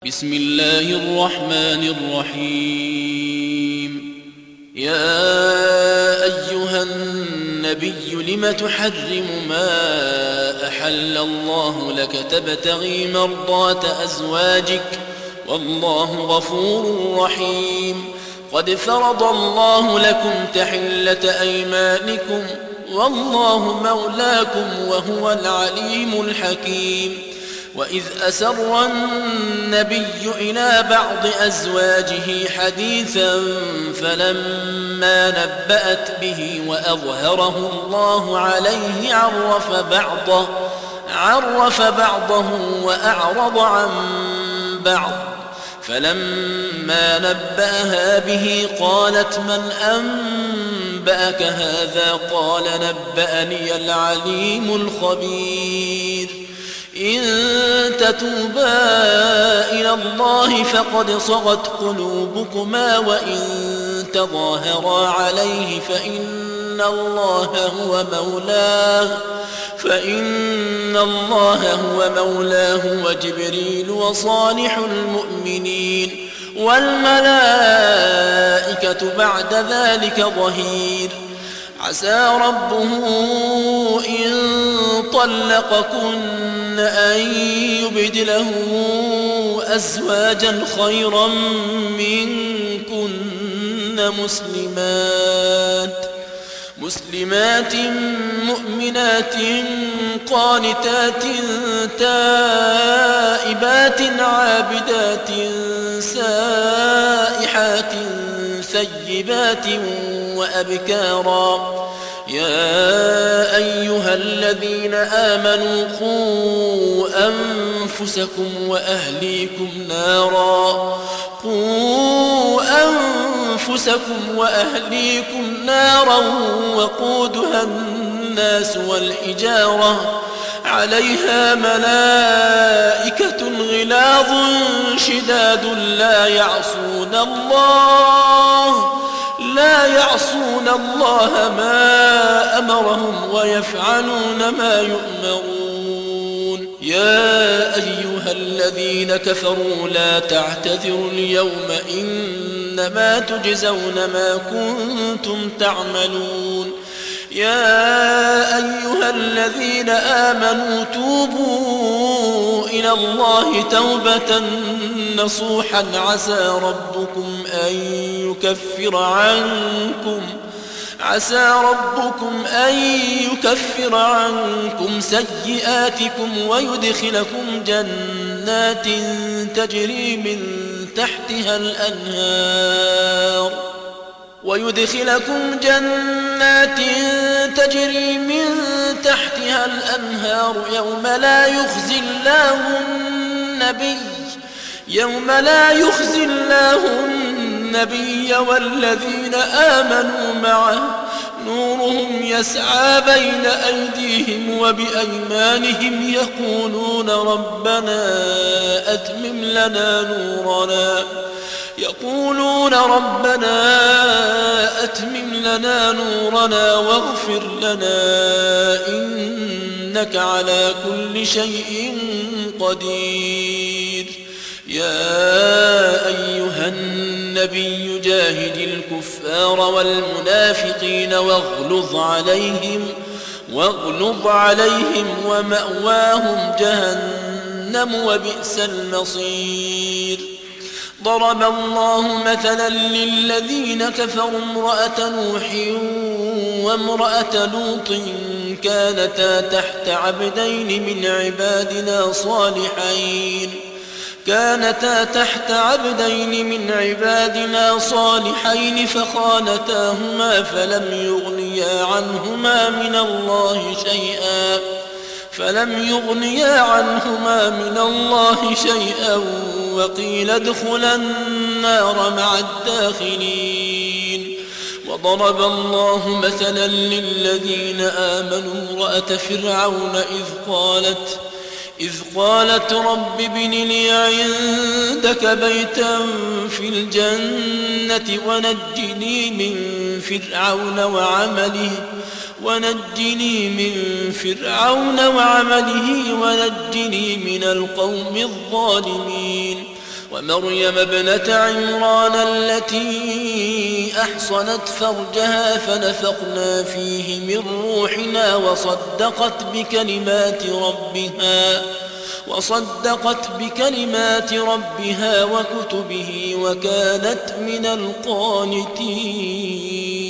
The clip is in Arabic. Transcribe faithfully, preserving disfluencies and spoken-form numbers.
بسم الله الرحمن الرحيم. يا أيها النبي لم تحرم ما أحل الله لك تبتغي مرضات أزواجك والله غفور رحيم. قد فرض الله لكم تحلة أيمانكم والله مولاكم وهو العليم الحكيم. وإذ أسر النبي إلى بعض أزواجه حديثا فلما نبأت به وأظهره الله عليه عرف بعضه, عرف بعضه وأعرض عن بعض. فلما نبأها به قالت من أنبأك هذا؟ قال نبأني العليم الخبير. إن تتوبا إلى الله فقد صغت قلوبكما وإن تظاهرا عليه فإن الله هو مولاه فإن الله هو مولاه وجبريل وصالح المؤمنين والملائكة بعد ذلك ظهير. عسى ربه إن طلقكن أن يبدله أزواجا خيرا منكن مسلمات مسلمات مؤمنات قانتات تائبات عابدات سائحات ثيبات وأبكارا. يا أيها الذين آمنوا قوا أنفسكم وأهليكم نارا قوا أنفسكم وأهليكم نارا وقودها الناس والحجارة عليها ملائكة غلاظ شداد لا يعصون الله لا يعصون الله ما أمرهم ويفعلون ما يؤمرون. يا أيها الذين كفروا لا تعتذروا اليوم إنما تجزون ما كنتم تعملون. يا أيها الذين آمنوا توبوا إلى الله توبة نصوحا عسى ربكم أن يكفر عنكم عسى ربكم أن يكفر عنكم سيئاتكم ويدخلكم جنات تجري من تحتها الأنهار ويدخلكم جنات تجري من تحتها الأنهار يوم لا يخزي الله النبي يوم لا يخزي الله النبي والذين آمنوا معه نورهم يسعى بين أيديهم وبأيمانهم يقولون ربنا أتمم لنا نورنا يقولون ربنا أتمم لنا نورنا واغفر لنا إنك على كل شيء قدير. يا أيها النبي جاهد الكفار والمنافقين واغلظ عليهم واغلظ عليهم ومأواهم جهنم وبئس المصير. ضرب الله مثلا للذين كفروا امرأة نوح وامرأة لوط كانتا تحت عبدين من عبادنا صالحين كانتا تحت عبدين من عبادنا صالحين فخانتاهما فلم يغنيا عنهما من الله شيئا فلم يغنيا عنهما من الله شيئا وقيل ادخلا النار مع الداخلين. وضرب الله مثلا للذين آمنوا امرأة فرعون إذ قالت إذ قالت رب ابن لي عندك بيتا في الجنة ونجني من فرعون وعمله ونجني من فرعون وعمله ونجني من القوم الظالمين. ومريم ابنة عمران التي أحصنت فرجها فنفخنا فيه من روحنا وصدقت بكلمات ربها وصدقت بكلمات ربها وكتبه وكانت من القانتين.